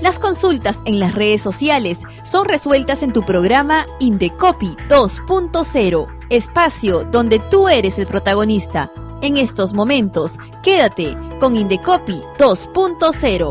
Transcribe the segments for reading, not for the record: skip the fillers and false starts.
Las consultas en las redes sociales son resueltas en tu programa Indecopy 2.0, espacio donde tú eres el protagonista. En estos momentos, quédate con Indecopy 2.0.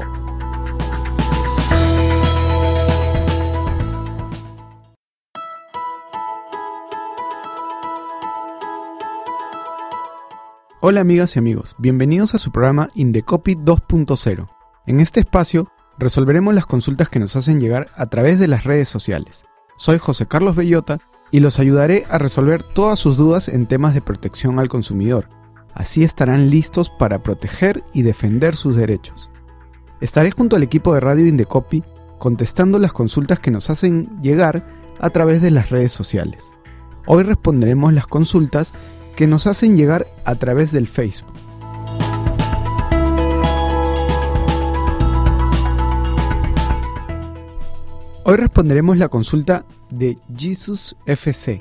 Hola amigas y amigos, bienvenidos a su programa Indecopy 2.0. En este espacio resolveremos las consultas que nos hacen llegar a través de las redes sociales. Soy José Carlos Bellota y los ayudaré a resolver todas sus dudas en temas de protección al consumidor. Así estarán listos para proteger y defender sus derechos. Estaré junto al equipo de Radio Indecopy contestando las consultas que nos hacen llegar a través de las redes sociales. Hoy responderemos las consultas que nos hacen llegar a través del Facebook. Hoy responderemos la consulta de Jesus FC.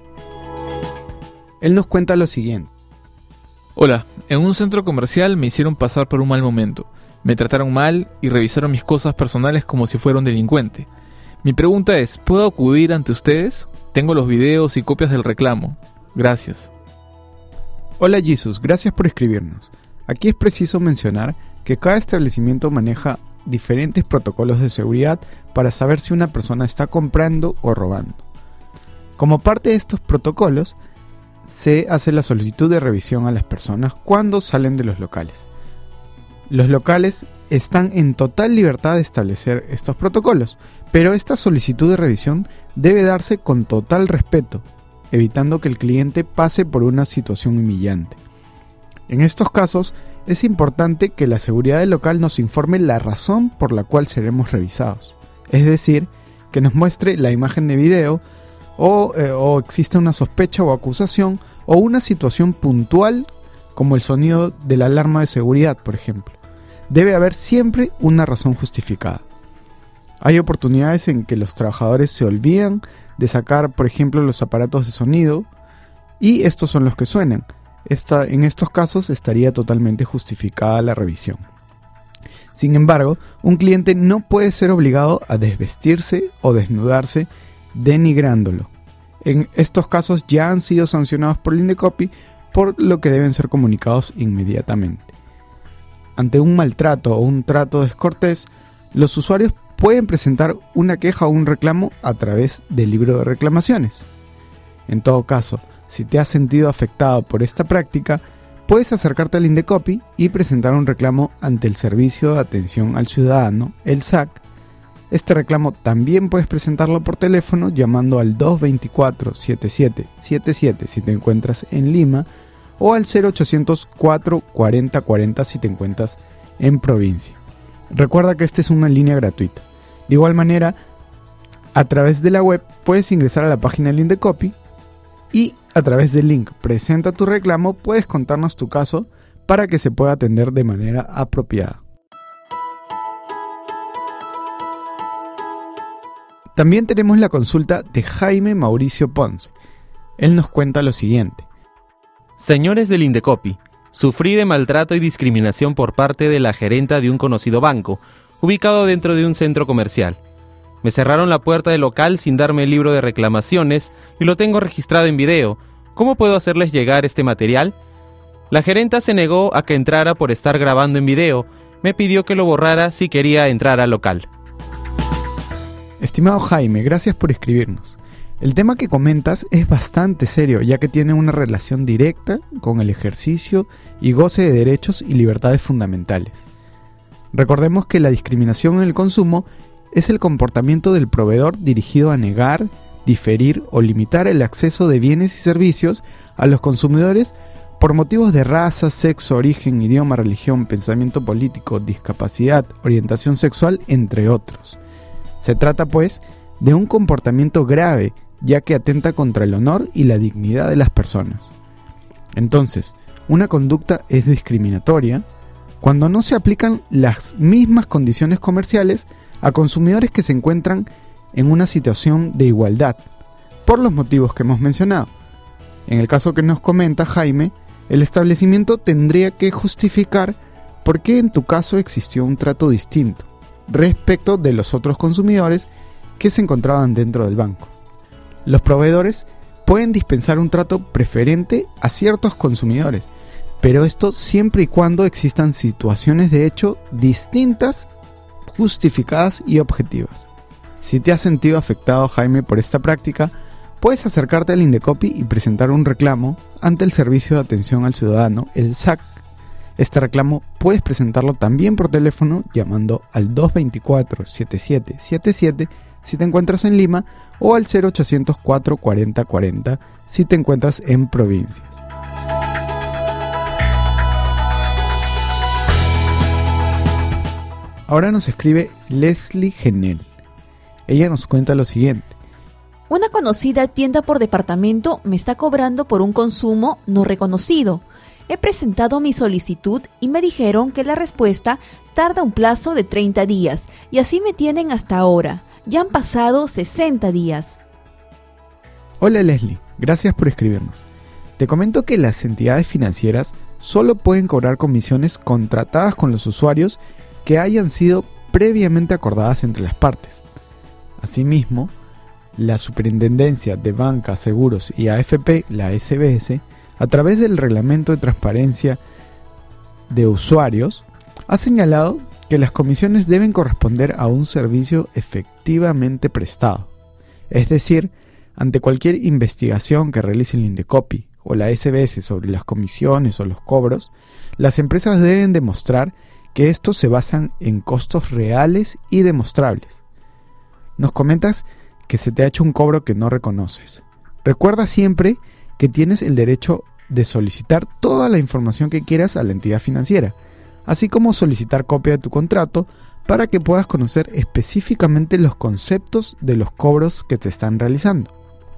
Él nos cuenta lo siguiente. Hola, en un centro comercial me hicieron pasar por un mal momento. Me trataron mal y revisaron mis cosas personales como si fuera un delincuente. Mi pregunta es, ¿puedo acudir ante ustedes? Tengo los videos y copias del reclamo. Gracias. Hola Jesus, gracias por escribirnos. Aquí es preciso mencionar que cada establecimiento maneja diferentes protocolos de seguridad para saber si una persona está comprando o robando. Como parte de estos protocolos, se hace la solicitud de revisión a las personas cuando salen de los locales. Los locales están en total libertad de establecer estos protocolos, pero esta solicitud de revisión debe darse con total respeto, evitando que el cliente pase por una situación humillante. En estos casos, es importante que la seguridad del local nos informe la razón por la cual seremos revisados. Es decir, que nos muestre la imagen de video o existe una sospecha o acusación o una situación puntual como el sonido de la alarma de seguridad, por ejemplo. Debe haber siempre una razón justificada. Hay oportunidades en que los trabajadores se olvidan de sacar, por ejemplo, los aparatos de sonido y estos son los que suenan. En estos casos estaría totalmente justificada la revisión. Sin embargo, un cliente no puede ser obligado a desvestirse o desnudarse denigrándolo. En estos casos ya han sido sancionados por el Indecopy, por lo que deben ser comunicados inmediatamente. Ante un maltrato o un trato descortés, los usuarios pueden presentar una queja o un reclamo a través del libro de reclamaciones. En todo caso, si te has sentido afectado por esta práctica, puedes acercarte al Indecopy y presentar un reclamo ante el Servicio de Atención al Ciudadano, el SAC. Este reclamo también puedes presentarlo por teléfono llamando al 224-7777 si te encuentras en Lima o al 0800 440 40 si te encuentras en provincia. Recuerda que esta es una línea gratuita. De igual manera, a través de la web puedes ingresar a la página del Indecopy y a través del link Presenta tu reclamo puedes contarnos tu caso para que se pueda atender de manera apropiada. También tenemos la consulta de Jaime Mauricio Ponce. Él nos cuenta lo siguiente. Señores del Indecopy, sufrí de maltrato y discriminación por parte de la gerenta de un conocido banco, ubicado dentro de un centro comercial. Me cerraron la puerta del local sin darme el libro de reclamaciones y lo tengo registrado en video. ¿Cómo puedo hacerles llegar este material? La gerenta se negó a que entrara por estar grabando en video. Me pidió que lo borrara si quería entrar al local. Estimado Jaime, gracias por escribirnos. El tema que comentas es bastante serio, ya que tiene una relación directa con el ejercicio y goce de derechos y libertades fundamentales. Recordemos que la discriminación en el consumo es el comportamiento del proveedor dirigido a negar, diferir o limitar el acceso de bienes y servicios a los consumidores por motivos de raza, sexo, origen, idioma, religión, pensamiento político, discapacidad, orientación sexual, entre otros. Se trata, pues, de un comportamiento grave, ya que atenta contra el honor y la dignidad de las personas. Entonces, una conducta es discriminatoria cuando no se aplican las mismas condiciones comerciales a consumidores que se encuentran en una situación de igualdad, por los motivos que hemos mencionado. En el caso que nos comenta Jaime, el establecimiento tendría que justificar por qué en tu caso existió un trato distinto. respecto de los otros consumidores que se encontraban dentro del banco. Los proveedores pueden dispensar un trato preferente a ciertos consumidores, pero esto siempre y cuando existan situaciones de hecho distintas, justificadas y objetivas. Si te has sentido afectado, Jaime, por esta práctica, puedes acercarte al Indecopi y presentar un reclamo ante el Servicio de Atención al Ciudadano, el SAC. Este reclamo puedes presentarlo también por teléfono llamando al 224-7777 si te encuentras en Lima o al 0800 440 40 si te encuentras en provincias. Ahora nos escribe Leslie Genel. Ella nos cuenta lo siguiente. Una conocida tienda por departamento me está cobrando por un consumo no reconocido. He presentado mi solicitud y me dijeron que la respuesta tarda un plazo de 30 días y así me tienen hasta ahora. Ya han pasado 60 días. Hola Leslie, gracias por escribirnos. Te comento que las entidades financieras solo pueden cobrar comisiones contratadas con los usuarios que hayan sido previamente acordadas entre las partes. Asimismo, la Superintendencia de Banca, Seguros y AFP, la SBS, a través del Reglamento de Transparencia de Usuarios, ha señalado que las comisiones deben corresponder a un servicio efectivamente prestado. Es decir, ante cualquier investigación que realice el Indecopi o la SBS sobre las comisiones o los cobros, las empresas deben demostrar que estos se basan en costos reales y demostrables. Nos comentas que se te ha hecho un cobro que no reconoces. Recuerda siempre que tienes el derecho de solicitar toda la información que quieras a la entidad financiera, así como solicitar copia de tu contrato para que puedas conocer específicamente los conceptos de los cobros que te están realizando.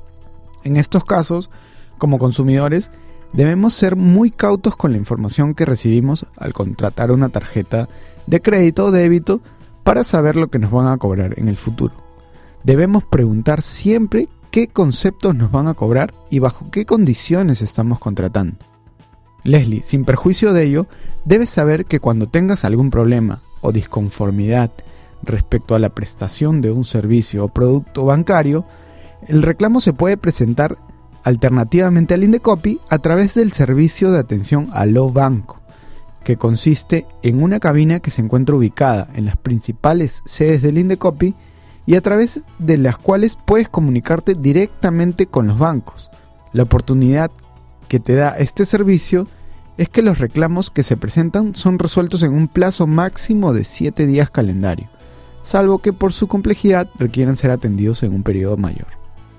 En estos casos, como consumidores, debemos ser muy cautos con la información que recibimos al contratar una tarjeta de crédito o débito para saber lo que nos van a cobrar en el futuro. Debemos preguntar siempre qué conceptos nos van a cobrar y bajo qué condiciones estamos contratando. Leslie, sin perjuicio de ello, debes saber que cuando tengas algún problema o disconformidad respecto a la prestación de un servicio o producto bancario, el reclamo se puede presentar alternativamente al Indecopi a través del servicio de atención Aló Banco, que consiste en una cabina que se encuentra ubicada en las principales sedes del Indecopi y a través de las cuales puedes comunicarte directamente con los bancos. La oportunidad que te da este servicio es que los reclamos que se presentan son resueltos en un plazo máximo de 7 días calendario, salvo que por su complejidad requieran ser atendidos en un periodo mayor.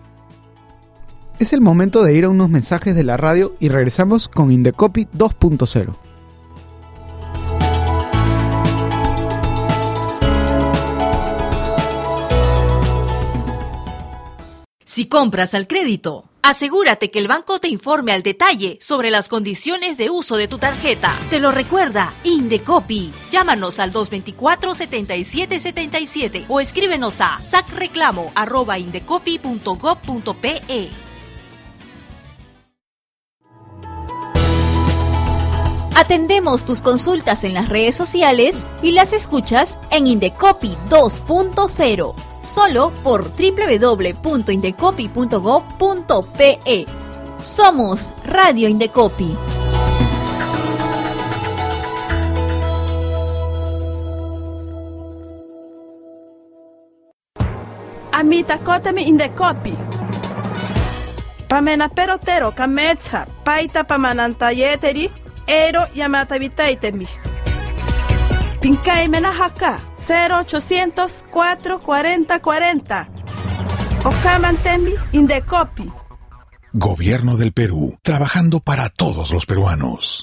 Es el momento de ir a unos mensajes de la radio y regresamos con Indecopi 2.0. Si compras al crédito, asegúrate que el banco te informe al detalle sobre las condiciones de uso de tu tarjeta. Te lo recuerda Indecopi. Llámanos al 224-7777 o escríbenos a sacreclamo@indecopi.gov.pe. Atendemos tus consultas en las redes sociales y las escuchas en Indecopi 2.0. Solo por www.indecopi.gov.pe. Somos Radio Indecopi. Amita kotami Indecopi. Pamena perotero kametsa paita pamanantayeteri ero yamata vitaitemi. Pincay menajaka 0800 440 40. Ocamantemi Indecopi. Gobierno del Perú, trabajando para todos los peruanos.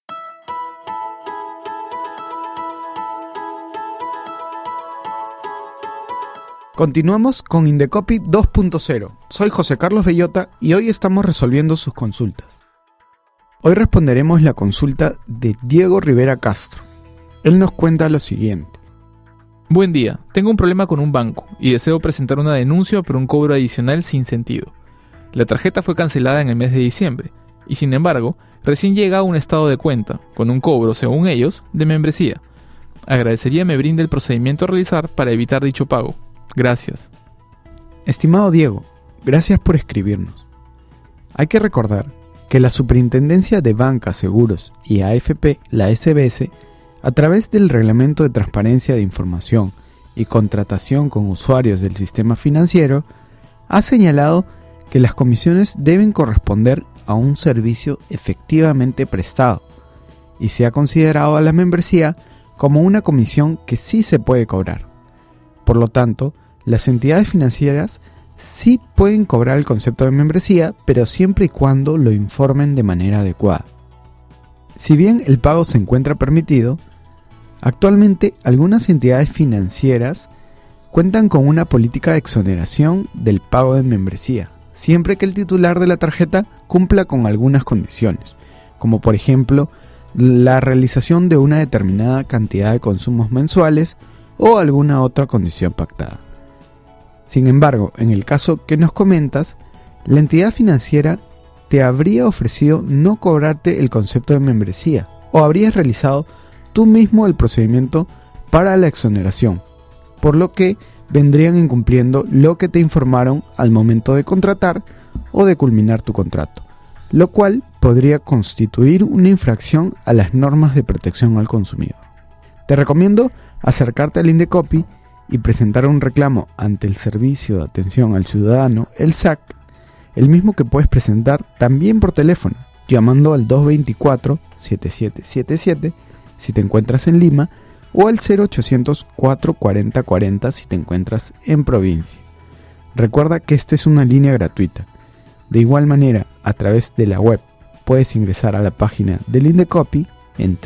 Continuamos con Indecopi 2.0. Soy José Carlos Bellota y hoy estamos resolviendo sus consultas. Hoy responderemos la consulta de Diego Rivera Castro. Él nos cuenta lo siguiente. Buen día, tengo un problema con un banco y deseo presentar una denuncia por un cobro adicional sin sentido. La tarjeta fue cancelada en el mes de diciembre y sin embargo, recién llega a un estado de cuenta, con un cobro, según ellos, de membresía. Agradecería me brinde el procedimiento a realizar para evitar dicho pago. Gracias. Estimado Diego, gracias por escribirnos. Hay que recordar que la Superintendencia de Banca, Seguros y AFP, la SBS, a través del Reglamento de Transparencia de Información y Contratación con Usuarios del Sistema Financiero, ha señalado que las comisiones deben corresponder a un servicio efectivamente prestado y se ha considerado a la membresía como una comisión que sí se puede cobrar. Por lo tanto, las entidades financieras sí pueden cobrar el concepto de membresía, pero siempre y cuando lo informen de manera adecuada. Si bien el pago se encuentra permitido, actualmente algunas entidades financieras cuentan con una política de exoneración del pago de membresía, siempre que el titular de la tarjeta cumpla con algunas condiciones, como por ejemplo la realización de una determinada cantidad de consumos mensuales o alguna otra condición pactada. Sin embargo, en el caso que nos comentas, la entidad financiera te habría ofrecido no cobrarte el concepto de membresía o habrías realizado tú mismo el procedimiento para la exoneración, por lo que vendrían incumpliendo lo que te informaron al momento de contratar o de culminar tu contrato, lo cual podría constituir una infracción a las normas de protección al consumidor. Te recomiendo acercarte al Indecopy y presentar un reclamo ante el Servicio de Atención al Ciudadano, el SAC, el mismo que puedes presentar también por teléfono, llamando al 224-7777 si te encuentras en Lima, o al 0800 440 40 si te encuentras en provincia. Recuerda que esta es una línea gratuita. De igual manera, a través de la web puedes ingresar a la página del Indecopy en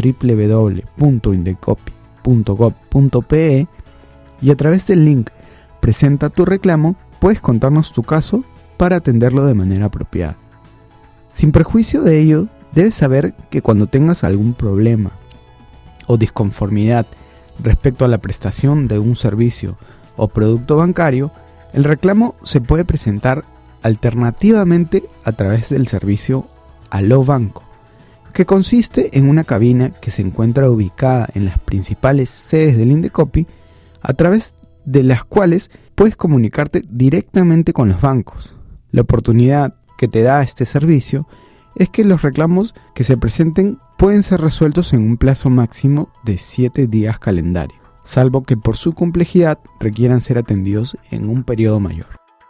www.indecopy.gov.pe y a través del link Presenta tu reclamo puedes contarnos tu caso para atenderlo de manera apropiada. Sin perjuicio de ello, debes saber que cuando tengas algún problema o disconformidad respecto a la prestación de un servicio o producto bancario, el reclamo se puede presentar alternativamente a través del servicio Aló Banco, que consiste en una cabina que se encuentra ubicada en las principales sedes del Indecopy, a través de las cuales puedes comunicarte directamente con los bancos. La oportunidad que te da este servicio es que los reclamos que se presenten pueden ser resueltos en un plazo máximo de 7 días calendario, salvo que por su complejidad requieran ser atendidos en un periodo mayor.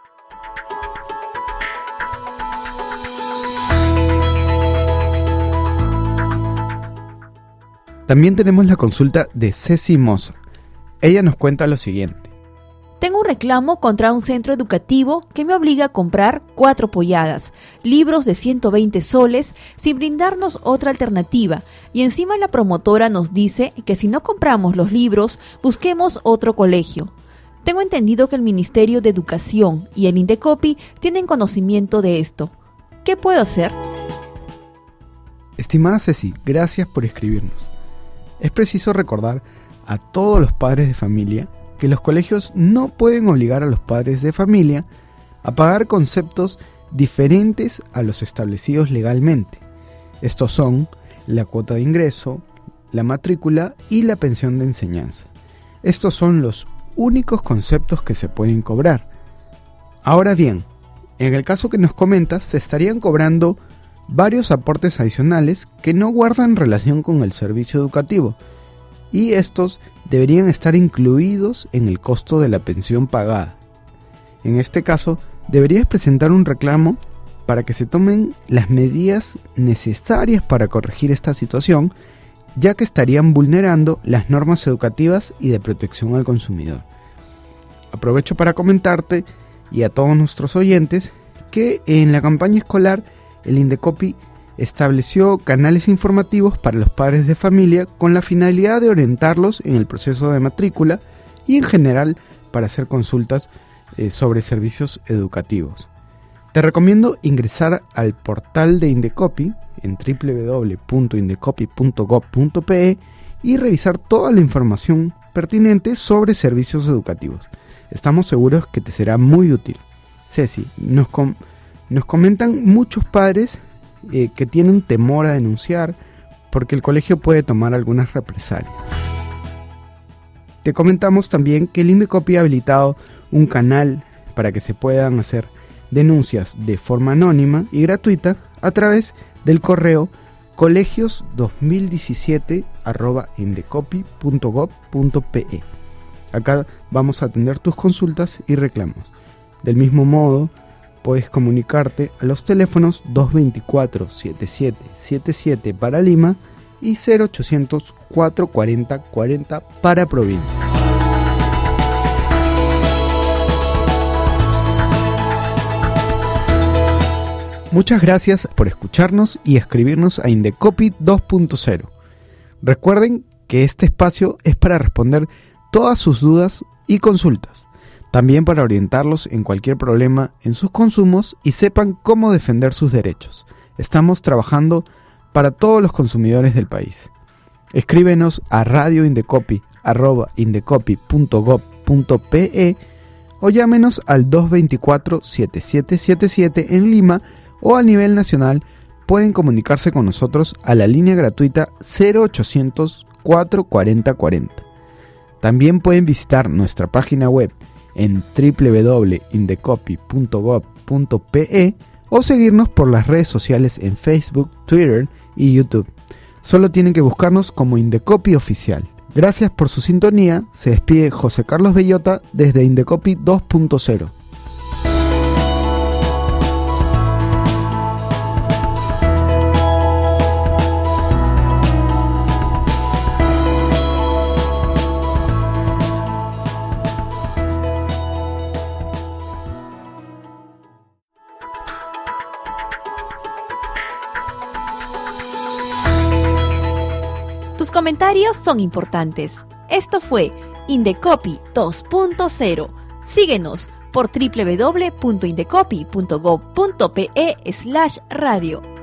También tenemos la consulta de Ceci Moza. Ella nos cuenta lo siguiente. Tengo un reclamo contra un centro educativo que me obliga a comprar 4 polladas, libros de 120 soles, sin brindarnos otra alternativa, y encima la promotora nos dice que si no compramos los libros, busquemos otro colegio. Tengo entendido que el Ministerio de Educación y el Indecopy tienen conocimiento de esto. ¿Qué puedo hacer? Estimada Ceci, gracias por escribirnos. Es preciso recordar a todos los padres de familia que los colegios no pueden obligar a los padres de familia a pagar conceptos diferentes a los establecidos legalmente. Estos son la cuota de ingreso, la matrícula y la pensión de enseñanza. Estos son los únicos conceptos que se pueden cobrar. Ahora bien, en el caso que nos comentas, se estarían cobrando varios aportes adicionales que no guardan relación con el servicio educativo, y estos deberían estar incluidos en el costo de la pensión pagada. En este caso, deberías presentar un reclamo para que se tomen las medidas necesarias para corregir esta situación, ya que estarían vulnerando las normas educativas y de protección al consumidor. Aprovecho para comentarte y a todos nuestros oyentes que en la campaña escolar el Indecopy estableció canales informativos para los padres de familia con la finalidad de orientarlos en el proceso de matrícula y en general para hacer consultas sobre servicios educativos. Te recomiendo ingresar al portal de Indecopy en www.indecopy.gov.pe y revisar toda la información pertinente sobre servicios educativos. Estamos seguros que te será muy útil. Ceci, nos comentan muchos padres que tienen temor a denunciar porque el colegio puede tomar algunas represalias. Te comentamos también que el Indecopy ha habilitado un canal para que se puedan hacer denuncias de forma anónima y gratuita a través del correo colegios2017@indecopy.gov.pe. Acá vamos a atender tus consultas y reclamos. Del mismo modo, puedes comunicarte a los teléfonos 224-7777 para Lima y 0800 440 40 para provincias. Muchas gracias por escucharnos y escribirnos a Indecopy 2.0. Recuerden que este espacio es para responder todas sus dudas y consultas, también para orientarlos en cualquier problema en sus consumos y sepan cómo defender sus derechos. Estamos trabajando para todos los consumidores del país. Escríbenos a radioindecopy@indecopy.gov.pe o llámenos al 224-7777 en Lima, o a nivel nacional pueden comunicarse con nosotros a la línea gratuita 0800 440 40. También pueden visitar nuestra página web en www.indecopy.gov.pe o seguirnos por las redes sociales en Facebook, Twitter y YouTube. Solo tienen que buscarnos como Indecopy Oficial. Gracias por su sintonía. Se despide José Carlos Bellota desde Indecopy 2.0. Tus comentarios son importantes. Esto fue Indecopy 2.0. Síguenos por www.indecopy.gov.pe/radio.